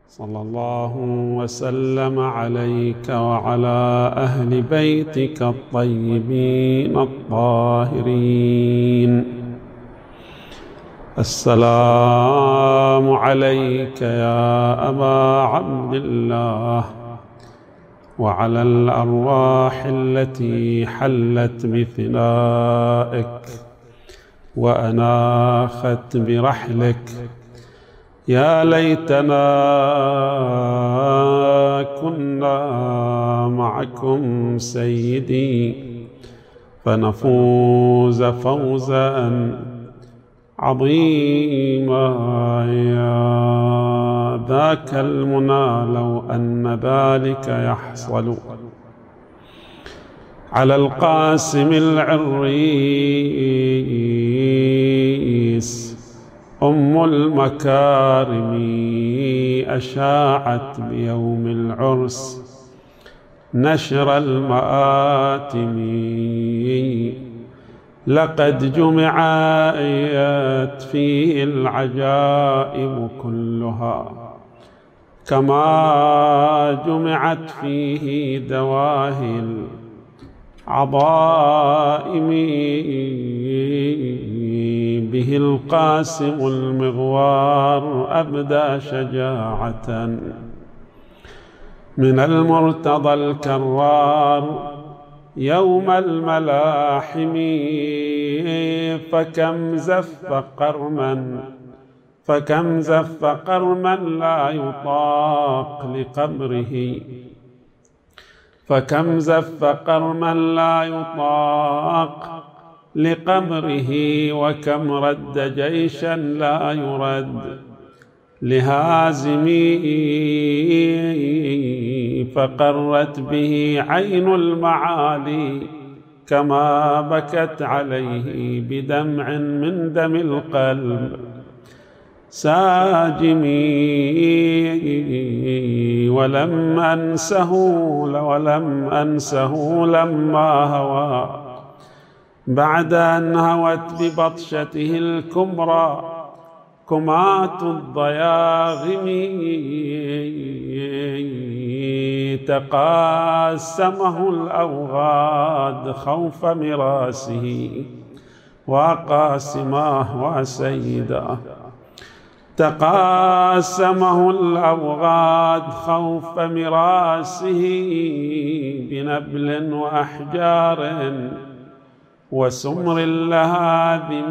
صلى الله وسلم عليك وعلى أهل بيتك الطيبين الطاهرين. السلام عليك يا أبا عبد الله وعلى الأرواح التي حلت بفنائك وأناخت برحلك. يا ليتنا كنا معكم سيدي فنفوز فوزا عظيما. يا ذاك المنى لو أن ذلك يحصل على القاسم العريس. أم المكارم أشاعت بيوم العرس نشر المآتم. لقد جمعت فيه العجائب كلها كما جمعت فيه دواهي العظائم. به القاسم المغوار أبدى شجاعة من المرتضى الكرار يوم الملاحم. فكم زف قرما لا يطاق لقبره. فكم زف قرما لا يطاق لقبره. وكم رد جيشا لا يرد لهازمه. فقرت به عين المعالي كما بكت عليه بدمع من دم القلب ساجمي. ولم أنسه لما هوى بعد أن هوت ببطشته الكبرى كمات الضياغم. تقاسمه الأوغاد خوف مراسه وقاسماه وسيداه. تقاسمه الأوغاد خوف مراسه بنبل وأحجار وسمر اللهادم.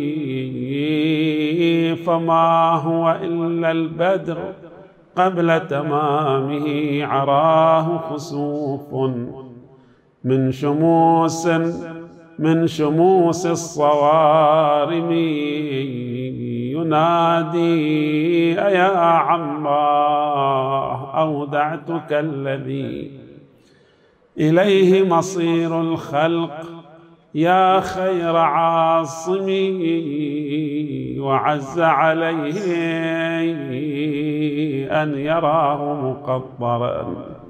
فما هو إلا البدر قبل تمامه عراه خسوف من شموس الصوارم. ينادي يا عماه أودعتك الذي إليه مصير الخلق يا خير عاصمي. وعز عليه أن يراه مقطرا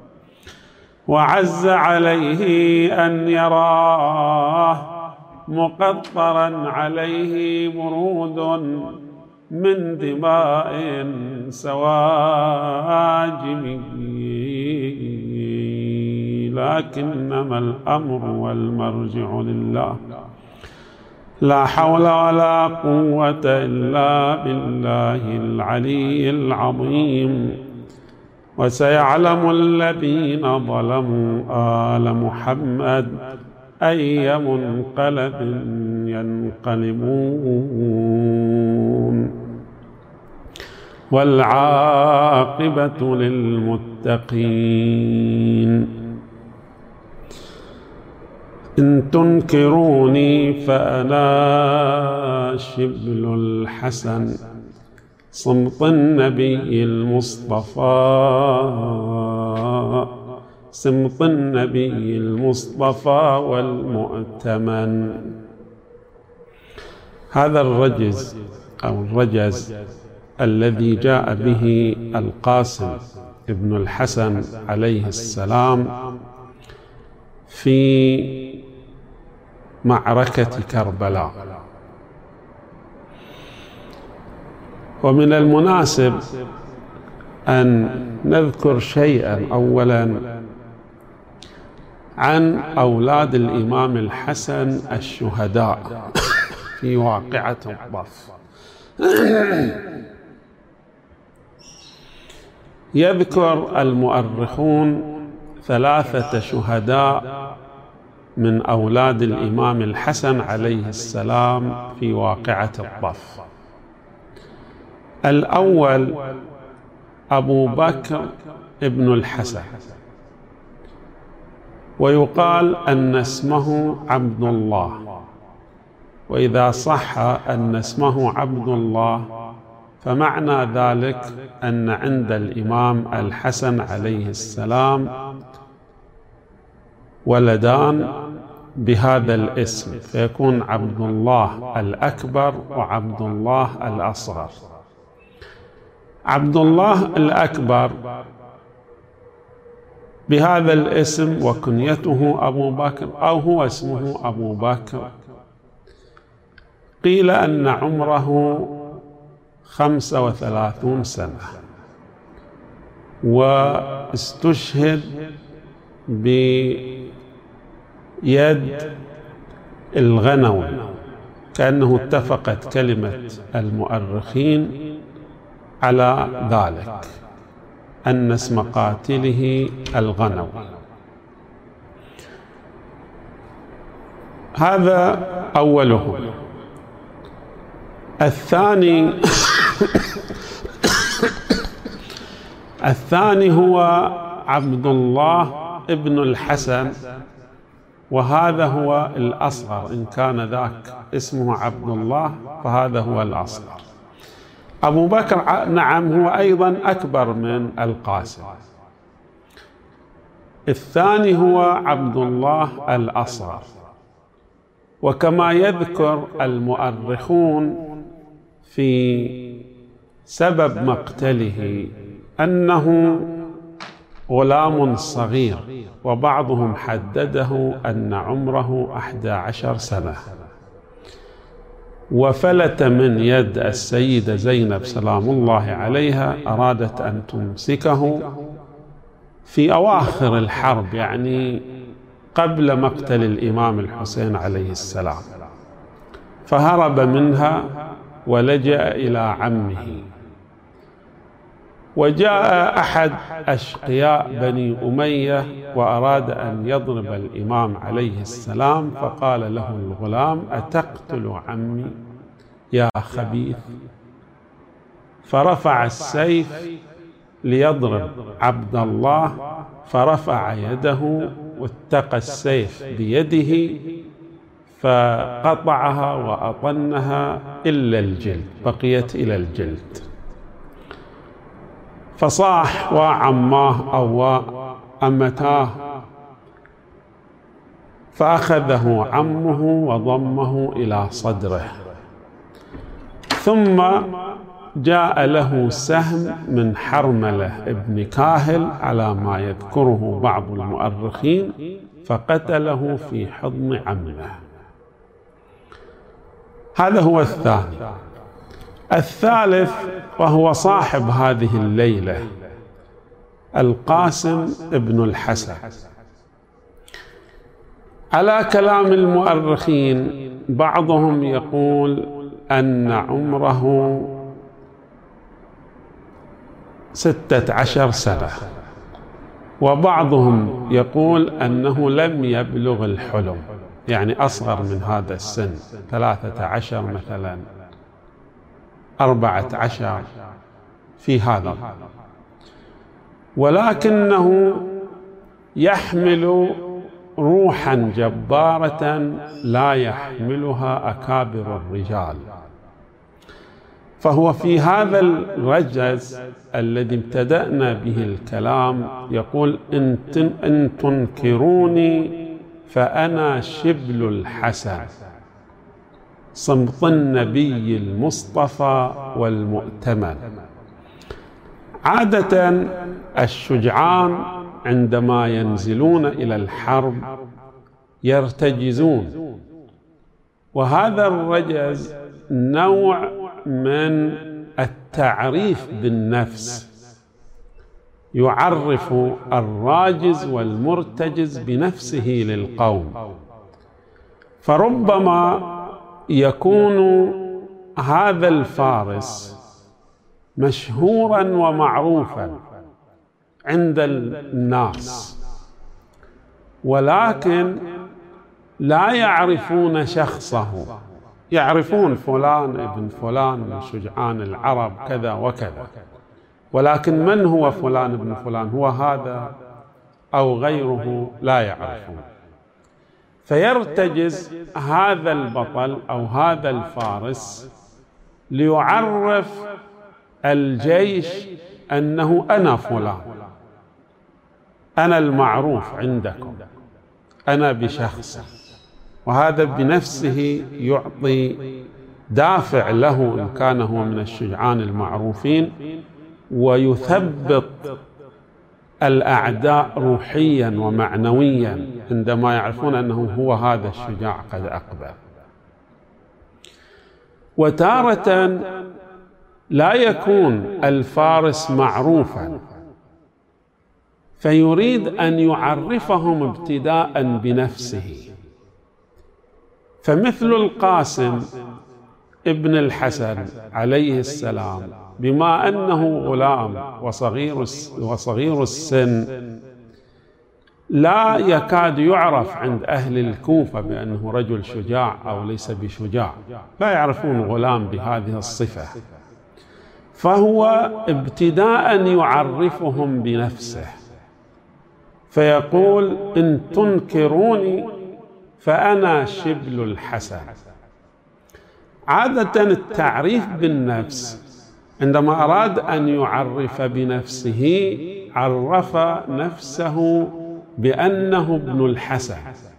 وعز عليه أن يراه مقطرا عليه برود من دماء سواجم. لكنما الأمر والمرجع لله لا حول ولا قوة إلا بالله العلي العظيم. وسيعلم الذين ظلموا آل محمد أي منقلب ينقلبون. والعاقبة للمتقين. إن تنكروني فأنا شبل الحسن صمت النبي المصطفى والمؤتمن. هذا الرجز أو الرجز الذي جاء به القاسم ابن الحسن عليه السلام في معركة كربلاء. ومن المناسب أن نذكر شيئا أولا عن أولاد الإمام الحسن الشهداء في واقعة الضف. يذكر المؤرخون 3 شهداء من أولاد الإمام الحسن عليه السلام في واقعة الضف. الأول أبو بكر ابن الحسن، ويقال أن اسمه عبد الله، وإذا صح أن اسمه عبد الله فمعنى ذلك أن عند الإمام الحسن عليه السلام ولدان بهذا الاسم، فيكون عبد الله الأكبر وعبد الله الأصغر. عبد الله الأكبر بهذا الاسم وكنيته أبو بكر، أو هو اسمه أبو بكر، قيل أن عمره 35 سنة، واستشهد بيد الغنوي، كأنه اتفقت كلمة المؤرخين على ذلك أن اسم قاتله الغنوي. هذا أوله. الثاني هو عبد الله ابن الحسن، وهذا هو الأصغر، إن كان ذاك اسمه عبد الله فهذا هو الأصغر. أبو بكر نعم هو أيضا أكبر من القاسم. الثاني هو عبد الله الأصغر. وكما يذكر المؤرخون في سبب مقتله أنه غلام صغير، وبعضهم حدده أن عمره 11 سنة، وفلت من يد السيدة زينب سلام الله عليها، أرادت أن تمسكه في أواخر الحرب، يعني قبل مقتل الإمام الحسين عليه السلام، فهرب منها ولجأ إلى عمه. وجاء أحد أشقياء بني أمية وأراد أن يضرب الإمام عليه السلام، فقال له الغلام: أتقتل عمي يا خبيث؟ فرفع السيف ليضرب عبد الله، فرفع يده واتقى السيف بيده فقطعها وأطنها إلا الجلد، بقيت إلى الجلد. فصاح وعماه أو أمتاه، فأخذه عمه وضمه إلى صدره، ثم جاء له سهم من حرملة ابن كاهل على ما يذكره بعض المؤرخين، فقتله في حضن عمه. هذا هو الثاني. الثالث وهو صاحب هذه الليلة، القاسم ابن الحسن. على كلام المؤرخين بعضهم يقول أن عمره 16 سنة، وبعضهم يقول أنه لم يبلغ الحلم، يعني أصغر من هذا السن، 13 مثلا، 14 في هذا، ولكنه يحمل روحا جبارة لا يحملها أكابر الرجال. فهو في هذا الرجز الذي ابتدأنا به الكلام يقول: إن تنكروني فأنا شبل الحسن، صمت النبي المصطفى والمؤتمن. عادة الشجعان عندما ينزلون إلى الحرب يرتجزون، وهذا الرجز نوع من التعريف بالنفس، يعرف الراجز والمرتجز بنفسه للقوم. فربما يكون هذا الفارس مشهورا ومعروفا عند الناس، ولكن لا يعرفون شخصه. يعرفون فلان ابن فلان من شجعان العرب كذا وكذا، ولكن من هو فلان ابن فلان، هو هذا أو غيره، لا يعرفون. فيرتجز هذا البطل أو هذا الفارس ليعرف الجيش أنه أنا فلان، أنا المعروف عندكم، أنا بشخصي. وهذا بنفسه يعطي دافع له إن كان هو من الشجعان المعروفين، ويثبط الأعداء روحيا ومعنويا عندما يعرفون أنه هو هذا الشجاع قد أقبل. وتارة لا يكون الفارس معروفا، فيريد أن يعرفهم ابتداء بنفسه. فمثل القاسم ابن الحسن عليه السلام، بما أنه غلام وصغير السن، لا يكاد يعرف عند أهل الكوفة بأنه رجل شجاع أو ليس بشجاع، لا يعرفون غلام بهذه الصفة. فهو ابتداء يعرفهم بنفسه، فيقول: إن تنكروني فأنا شبل الحسن. عادة التعريف بالنفس عندما أراد أن يعرف بنفسه عرف نفسه بأنه ابن الحسن.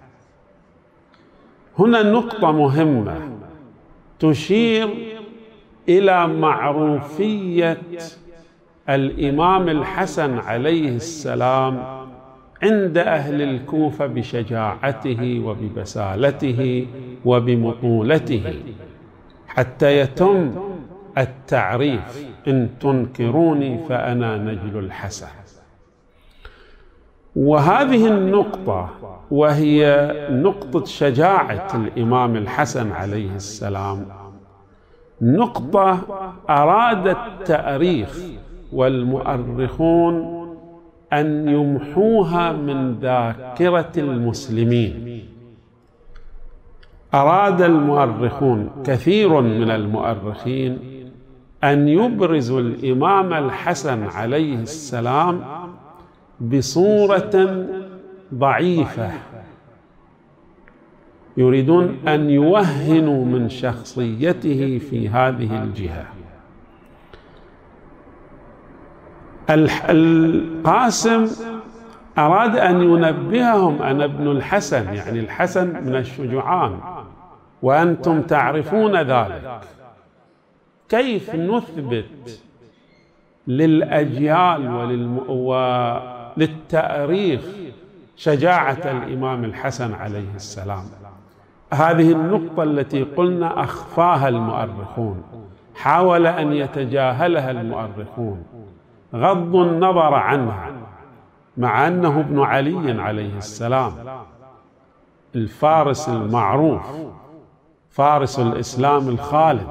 هنا نقطة مهمة تشير إلى معروفية الإمام الحسن عليه السلام عند أهل الكوفة بشجاعته وببسالته وبمطولته، حتى يتم التعريف: إن تنكروني فأنا نجل الحسن. وهذه النقطة، وهي نقطة شجاعة الإمام الحسن عليه السلام، نقطة أراد التاريخ والمؤرخون أن يمحوها من ذاكرة المسلمين. أراد المؤرخون، كثير من المؤرخين، أن يبرزوا الإمام الحسن عليه السلام بصورة ضعيفة، يريدون أن يوهنوا من شخصيته في هذه الجهة. القاسم أراد أن ينبههم: أنا ابن الحسن، يعني الحسن من الشجعان، وأنتم تعرفون ذلك. كيف نثبت للأجيال وللتاريخ شجاعة الإمام الحسن عليه السلام؟ هذه النقطة التي قلنا أخفاها المؤرخون، حاول أن يتجاهلها المؤرخون، غضوا النظر عنها، مع أنه ابن علي عليه السلام، الفارس المعروف، فارس الإسلام الخالد.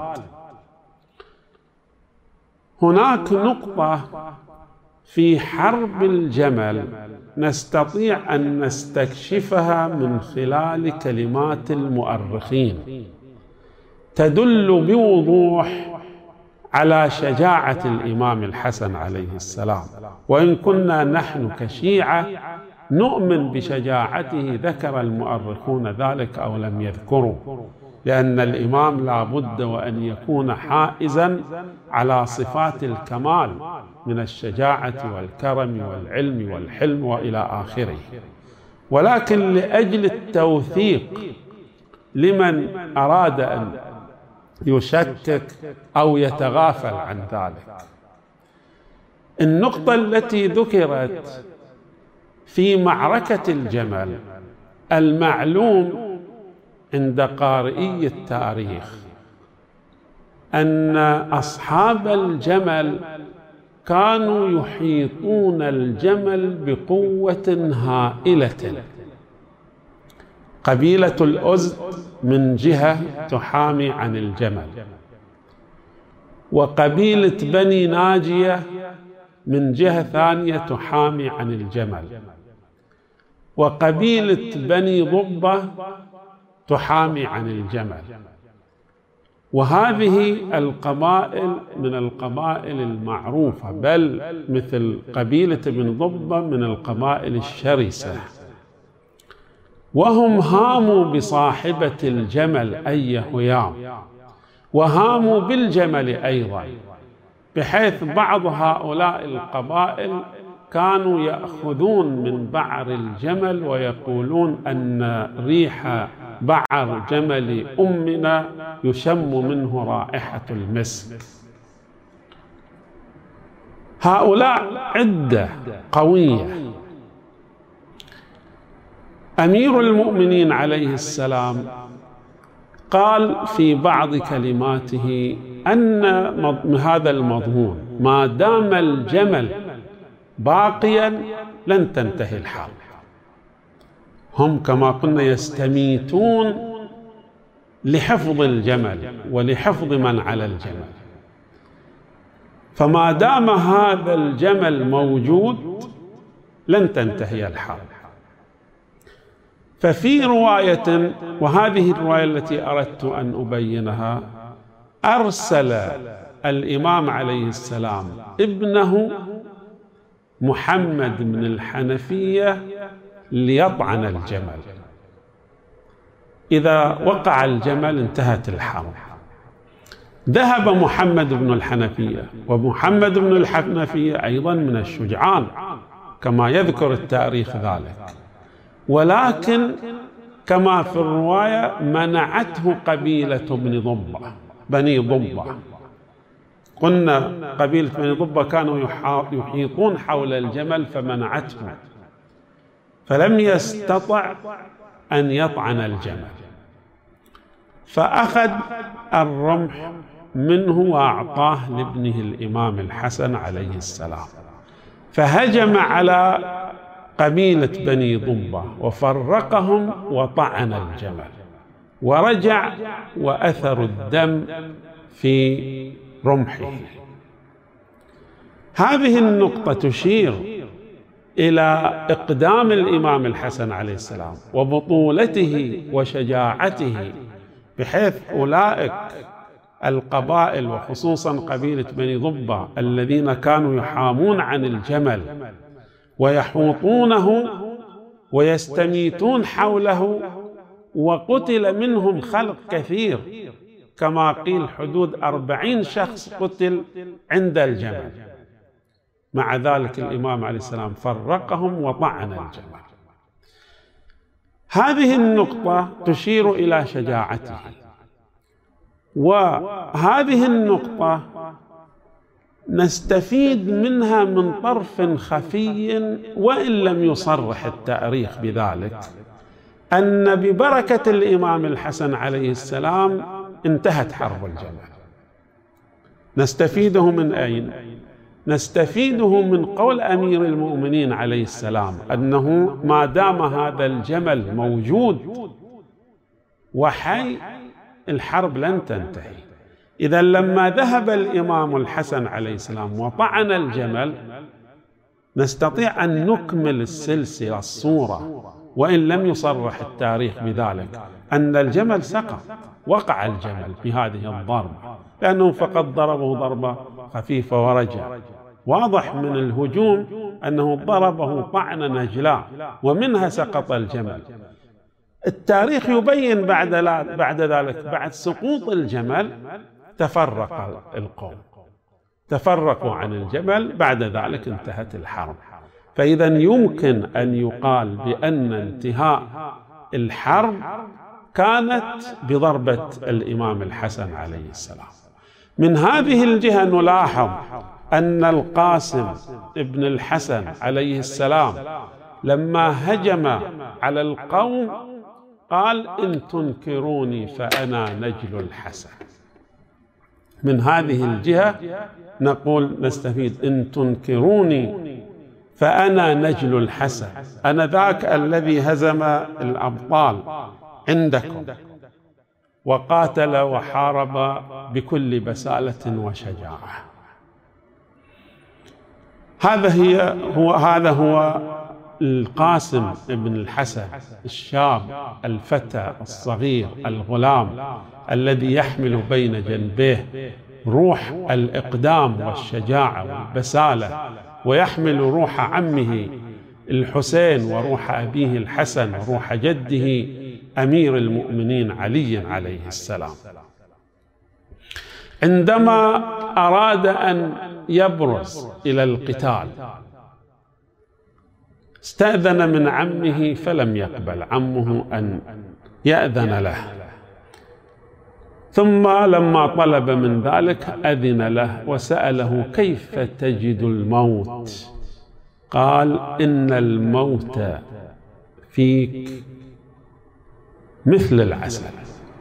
هناك نقطة في حرب الجمل نستطيع أن نستكشفها من خلال كلمات المؤرخين، تدل بوضوح على شجاعة الإمام الحسن عليه السلام. وإن كنا نحن كشيعة نؤمن بشجاعته، ذكر المؤرخون ذلك أو لم يذكروا، لأن الإمام لا بد وأن يكون حائزا على صفات الكمال من الشجاعة والكرم والعلم والحلم وإلى آخره. ولكن لأجل التوثيق لمن أراد أن يشكك أو يتغافل عن ذلك، النقطة التي ذكرت في معركة الجمل، المعلوم عند قارئي التاريخ أن أصحاب الجمل كانوا يحيطون الجمل بقوة هائلة. قبيلة الأزد من جهة تحامي عن الجمل، وقبيلة بني ناجية من جهة ثانية تحامي عن الجمل، وقبيلة بني ضبة تحامي عن الجمل. وهذه القبائل من القبائل المعروفة، بل مثل قبيلة بني ضبة من القبائل الشرسة، وهم هاموا بصاحبة الجمل أي هيام، وهاموا بالجمل أيضا، بحيث بعض هؤلاء القبائل كانوا يأخذون من بعر الجمل ويقولون أن ريح بعر جمل أمنا يشم منه رائحة المسك. هؤلاء عدة قوية. أمير المؤمنين عليه السلام قال في بعض كلماته أن هذا المضمون ما دام الجمل باقيا لن تنتهي الحرب. هم كما قلنا يستميتون لحفظ الجمل ولحفظ من على الجمل، فما دام هذا الجمل موجود لن تنتهي الحرب. ففي رواية، وهذه الرواية التي أردت أن أبينها، أرسل الإمام عليه السلام ابنه محمد بن الحنفية ليطعن الجمل. إذا وقع الجمل انتهت الحرب. ذهب محمد بن الحنفية، ومحمد بن الحنفية أيضا من الشجعان كما يذكر التاريخ ذلك، ولكن كما في الرواية منعته قبيلة بني ضبة. قلنا قبيلة بني ضبة كانوا يحيطون حول الجمل فمنعته، فلم يستطع أن يطعن الجمل، فأخذ الرمح منه وأعطاه لابنه الإمام الحسن عليه السلام، فهجم على قبيلة بني ضبة وفرقهم وطعن الجمل، ورجع وأثر الدم في رمحه. هذه النقطة تشير إلى إقدام الإمام الحسن عليه السلام وبطولته وشجاعته، بحيث أولئك القبائل وخصوصا قبيلة بني ضبة الذين كانوا يحامون عن الجمل ويحوطونه ويستميتون حوله، وقتل منهم خلق كثير، كما قيل حدود 40 شخص قتل عند الجمل. مع ذلك الإمام عليه السلام فرقهم وطعن الجمل. هذه النقطة تشير إلى شجاعته، وهذه النقطة نستفيد منها من طرف خفي وإن لم يصرح التاريخ بذلك، أن ببركة الإمام الحسن عليه السلام انتهت حرب الجمل. نستفيده من أين؟ نستفيده من قول أمير المؤمنين عليه السلام أنه ما دام هذا الجمل موجود وحي الحرب لن تنتهي. إذا لما ذهب الإمام الحسن عليه السلام وطعن الجمل نستطيع أن نكمل السلسلة الصورة، وإن لم يصرح التاريخ بذلك، أن الجمل سقط، وقع الجمل بهذه الضربة، لأنه فقط ضربه ضربة خفيفة ورجع. واضح من الهجوم أنه ضربه طعنة نجلاء ومنها سقط الجمل. التاريخ يبين بعد ذلك، بعد سقوط الجمل تفرق القوم، تفرقوا عن الجمل، بعد ذلك انتهت الحرب. فإذا يمكن أن يقال بأن انتهاء الحرب كانت بضربة الإمام الحسن عليه السلام. من هذه الجهة نلاحظ أن القاسم ابن الحسن عليه السلام لما هجم على القوم قال: إن تنكروني فأنا نجل الحسن. من هذه الجهة نقول نستفيد: إن تنكروني فأنا نجل الحسن، أنا ذاك الذي هزم الأبطال عندكم وقاتل وحارب بكل بسالة وشجاعة. هذا هو القاسم ابن الحسن، الشاب الفتى الصغير الغلام الذي يحمل بين جنبيه روح الإقدام والشجاعة والبسالة، ويحمل روح عمه الحسين وروح أبيه الحسن وروح جده أمير المؤمنين علي عليه السلام. عندما أراد أن يبرز إلى القتال استأذن من عمه فلم يقبل عمه أن يأذن له، ثم لما طلب من ذلك أذن له وسأله: كيف تجد الموت؟ قال: إن الموت فيك مثل العسل.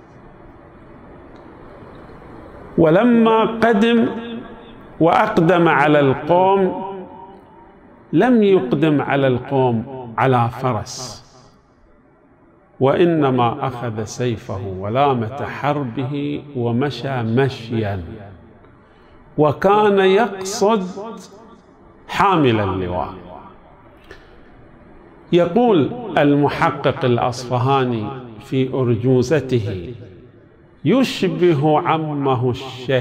ولما قدم وأقدم على القوم لم يقدم على القوم على فرس، وإنما أخذ سيفه ولامة حربه ومشى مشيا، وكان يقصد حامل اللواء. يقول المحقق الأصفهاني في أرجوزته: يشبه عمه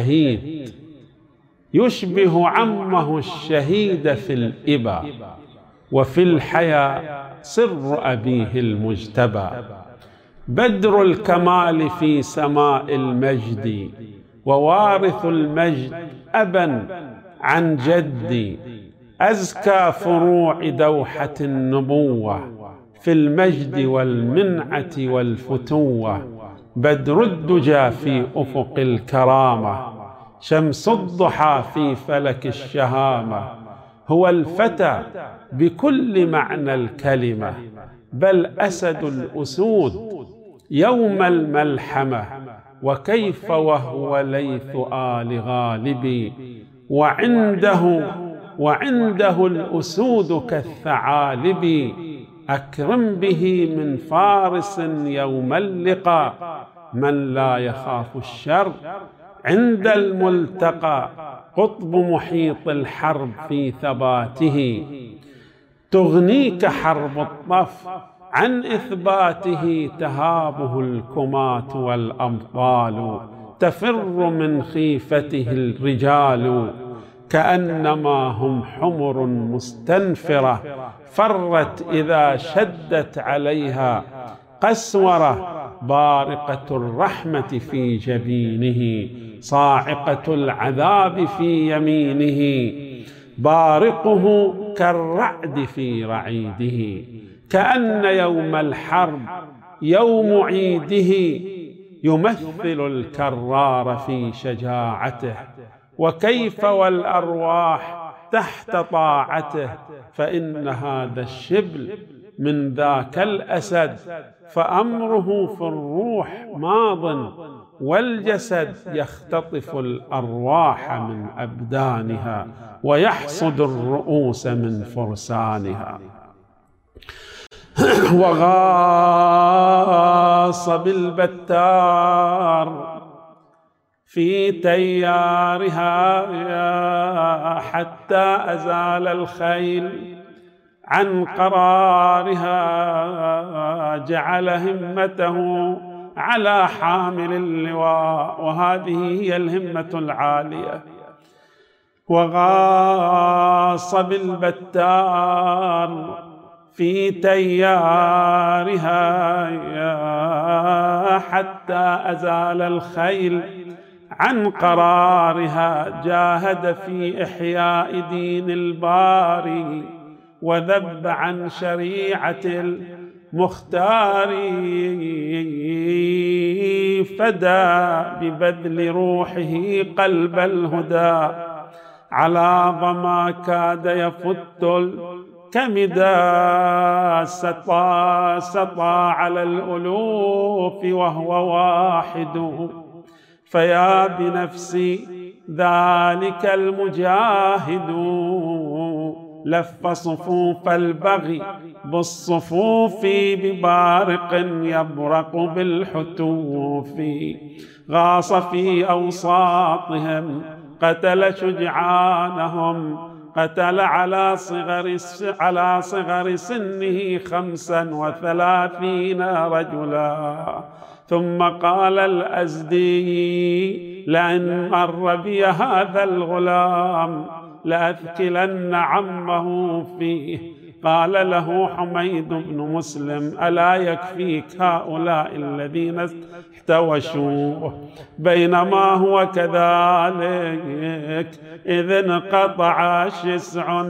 الشهيد في الإبا، وفي الحياة سر أبيه المجتبى، بدر الكمال في سماء المجد، ووارث المجد أبا عن جدي، أزكى فروع دوحة النبوة في المجد والمنعة والفتوة، بدر الدجى في أفق الكرامة، شمس الضحى في فلك الشهامة، هو الفتى بكل معنى الكلمة، بل أسد الأسود يوم الملحمة، وكيف وهو ليث آل غالب، وعنده الأسود كالثعالب، أكرم به من فارس يوم اللقاء، من لا يخاف الشر عند الملتقى، قطب محيط الحرب في ثباته، تغنيك حرب الطف عن إثباته، تهابه الكمات والأبطال، تفر من خيفته الرجال، كأنما هم حمر مستنفرة، فرت إذا شدت عليها قسورة، بارقة الرحمة في جبينه، صاعقة العذاب في يمينه، بارقه كالرعد في رعيده، كأن يوم الحرب يوم عيده، يمثل الكرار في شجاعته، وكيف والأرواح تحت طاعته، فإن هذا الشبل من ذاك الأسد، فأمره في الروح ماض، والجسد يختطف الأرواح من أبدانها، ويحصد الرؤوس من فرسانها. وغاص بالبتار في تيارها، حتى أزال الخيل عن قرارها، جعل همته على حامل اللواء، وهذه هي الهمة العالية. وغاص بالبتار في تيارها، حتى أزال الخيل عن قرارها، جاهد في إحياء دين الباري، وذب عن شريعة المختار، فدى ببذل روحه قلب الهدى، على ضما كاد يفت الكمدا، سطى على الألوف وهو واحد، فيا بنفسي ذلك المجاهد لف صفوف البغي بالصفوف ببارق يبرق بالحتوف غاص في أوساطهم قتل شجعانهم قتل على صغر سنه 35 رجلا ثم قال الأزدي لئن مر بي هذا الغلام لأثكلن عمه فيه. قال له حميد بن مسلم ألا يكفيك هؤلاء الذين احتوشوه؟ بينما هو كذلك إذ انقطع شسع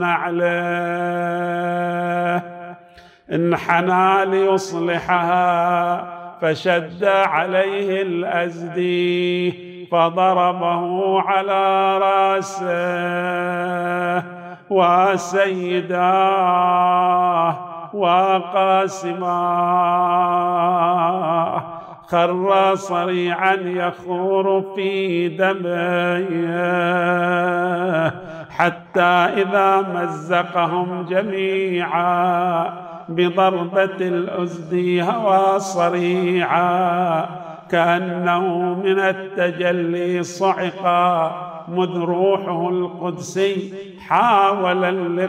نعله انحنى ليصلحها فشد عليه الأزدي فضربه على رأسه وسيداه وقاسماه خر صريعا يخور في دمه حتى إذا مزقهم جميعا بضربة الأزدي هوى صريعا كأنه من التجلي صعقا مذ روحه القدسي حاول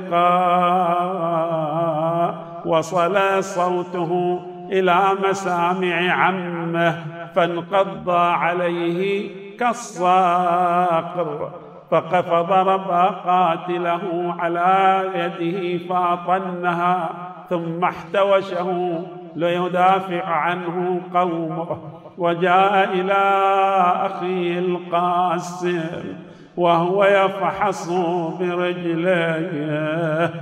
اللقاء وصل صوته إلى مسامع عمه فانقض عليه كالصقر فضرب قاتله على يده فأطنها ثم احتوشه ليدافع عنه قومه وجاء إلى أخيه القاسم وهو يفحص برجليه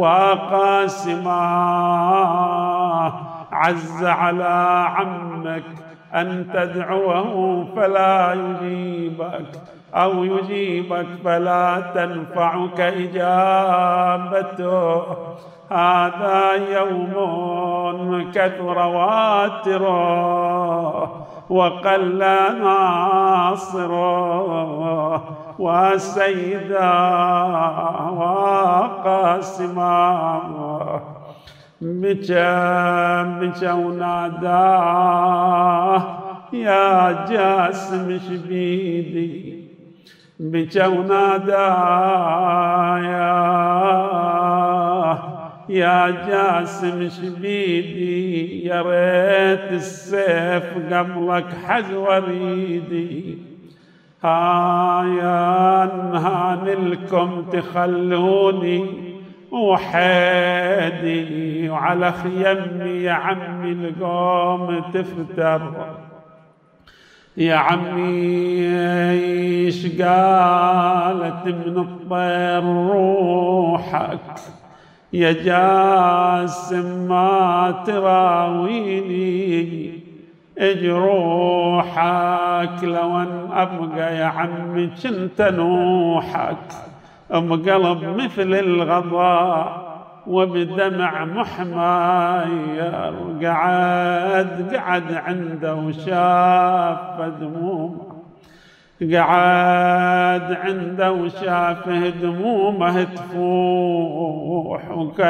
وقاسماه عز على عمك أن تدعوه فلا يجيبك أو يجيبك فلا تنفعك إجابته هذا يوم كثر واتره وقل ناصره وسيدا وقاسما بكى وناداه يا جاسم شبيدي بكى وناداه يا جاسم شبيدي يا ريت السيف قبلك حج وريدي يا نهان لكم تخلوني وحيدي وعلى خيمي يا عمي القوم تفتر يا عمي ايش قالت من الطير روحك يا جاسم ما تراويني اجروحك لو ان ابقى يا عمي كنت نوحك قلب مثل الغضاء وبدمع محماير قعد عنده وشاف دمومه قعد عنده وشاف دمومه تفوح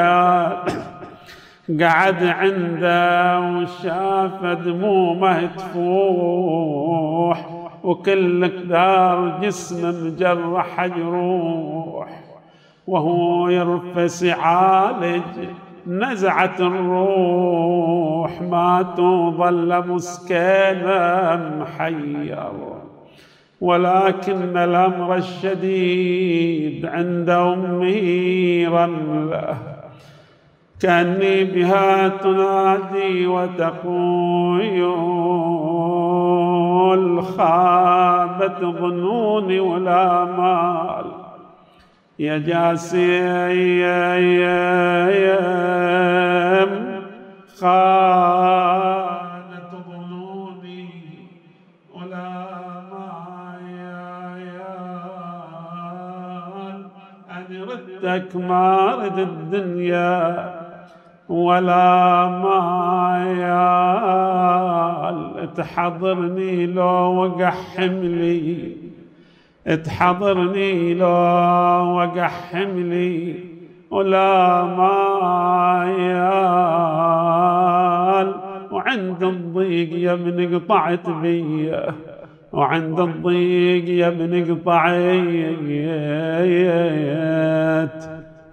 قعد عنده وشاف دمومه تفوح وكل قدار جسم مجرح جروح وهو يرفس يعالج نزعة الروح ما توظل مسكينة محير ولكن الأمر الشديد عند أمه رملة كأني بها تنادي وتقول خابت ظنوني ولا مال يا جاسم خانت ظنوني ولا أن ردك ما رد الدنيا ولا مايال، تحضرني لو وقع حملي، تحضرني لو وقع حملي، ولا مايال، وعند الضيق يا ابن قطعت بيه، وعند الضيق يا ابن قطعت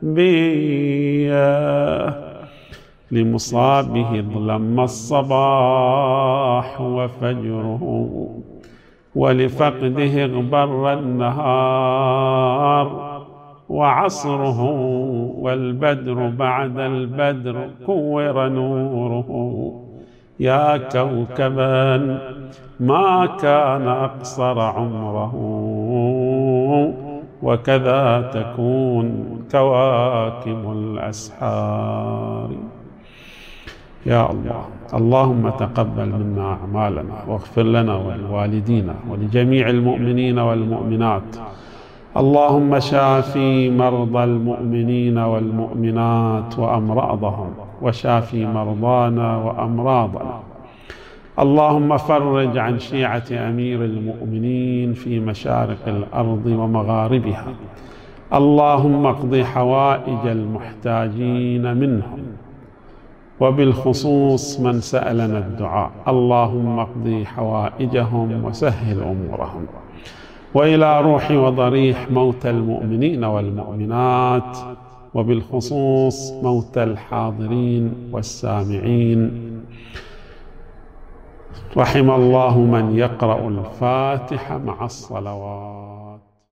بيه. لمصابه ظلم الصباح وفجره، ولفقده اغبر النهار وعصره، والبدر بعد البدر كور نوره. يا كوكبا ما كان أقصر عمره، وكذا تكون كواكب الأسحار. يا الله، اللهم تقبل منا أعمالنا، واغفر لنا ولوالدينا ولجميع المؤمنين والمؤمنات. اللهم شافي مرضى المؤمنين والمؤمنات وأمراضهم، وشافي مرضانا وأمراضنا. اللهم فرج عن شيعة أمير المؤمنين في مشارق الأرض ومغاربها. اللهم اقض حوائج المحتاجين منهم، وبالخصوص من سألنا الدعاء. اللهم اقض حوائجهم وسهل أمورهم. وإلى روح وضريح موتى المؤمنين والمؤمنات، وبالخصوص موتى الحاضرين والسامعين. رحم الله من يقرأ الفاتحة مع الصلوات.